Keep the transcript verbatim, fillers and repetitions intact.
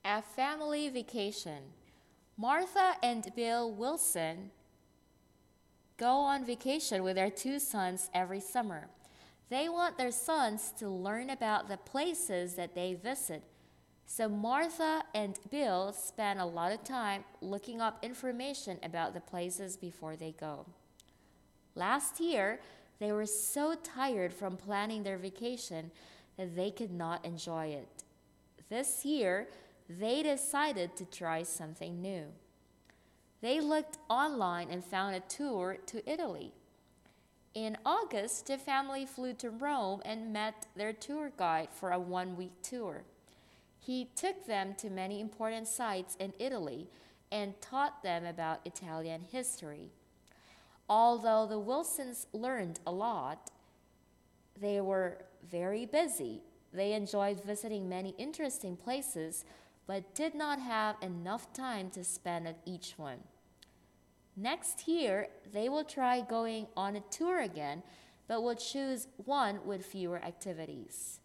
A family vacation. Martha and Bill Wilson go on vacation with their two sons every summer. They want their sons to learn about the places that they visit. So Martha and Bill spend a lot of time looking up information about the places before they go. Last year, they were so tired from planning their vacation that they could not enjoy it. This year, they decided to try something new. They looked online and found a tour to Italy. In August, the family flew to Rome and met their tour guide for a one-week tour. He took them to many important sites in Italy and taught them about Italian history. Although the Wilsons learned a lot, they were very busy. They enjoyed visiting many interesting places, but did not have enough time to spend at each one. Next year, they will try going on a tour again, but will choose one with fewer activities.